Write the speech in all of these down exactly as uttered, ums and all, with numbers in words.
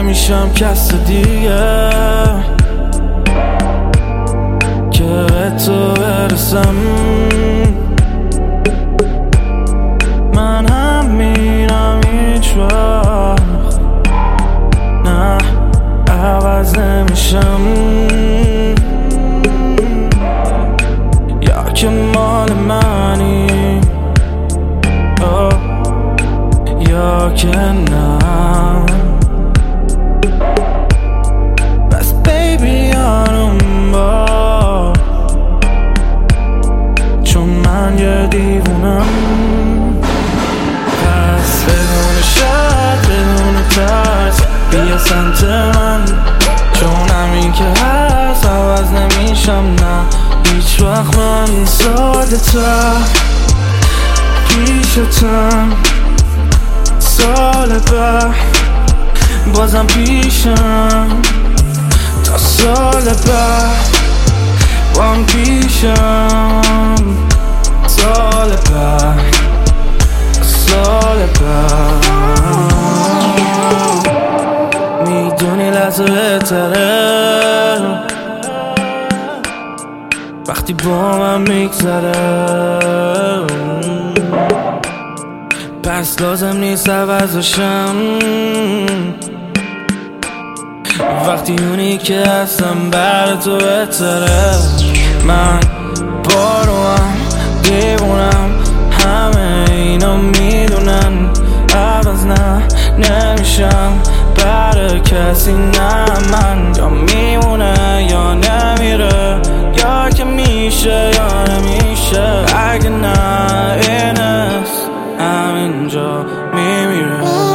نمیشم کس دیگه که به تو برسم. من هم میرم هیچ وقت نه عوض نمیشم، یا که مال منی oh. یا که نه. بس بیبی آروم با، چون من یه دیوونم. پس بدون شک بدون ترس بیا سمت من، چون همین که هست عوض نمیشم نه هیچ وقت. من ساده تر پیشتم، سال بعد بازم پیشم، تا سال بعد بام پیشم، سال بعد سال بعد. میدونی لحظه بهتره وقتی با من میگذره، پس لازم نیست عوضشم. وقتی اونی که هستم بر تو بهتره. من باروام دیوونم، همه اینا میدونن عوض نه نمیشم برای کسی نه. من یا میمونه یا نمیره، یا که میشه یا نمیشه. اگه نه این است همینجا میمیره.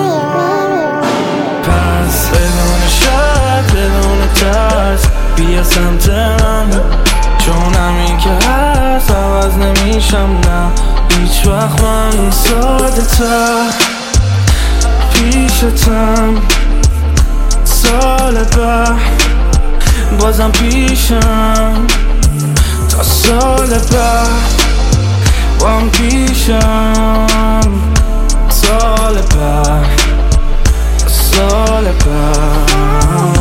پس بدون شک بدون ترس بیا سمت من، چون همین که هست عوض نمیشم نه هیچ وقت. من ساده تر پیشتم، سال بعد بازم پیشم، تا سال بعد بام پیشم، سال بعد سال بعد.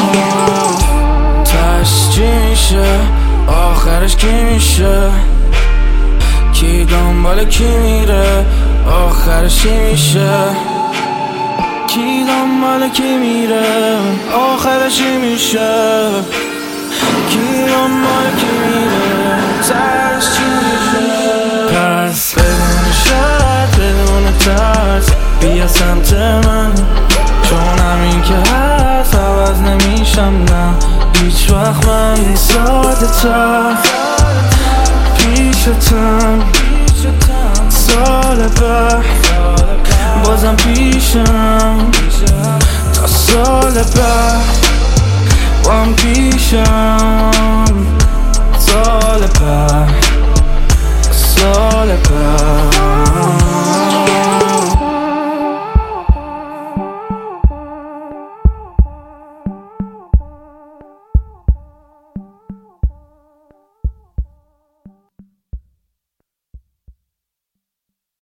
تاش چی میشه آخرش کی میشه، کی دنبال کی میره آخرش چی میشه، کی دنبال کی میره آخرش چی میشه، کی دنبال کی میره سرش چی میشه. پس بدون شک بدون ترس بیا سمت من، چون همین که هست عوض نمیشم نه هیچ وقت. من ساده تر پیشتم، سال بعد بازم پیشم، تا سال بعد بام پیشم، سال بعد سال بعد.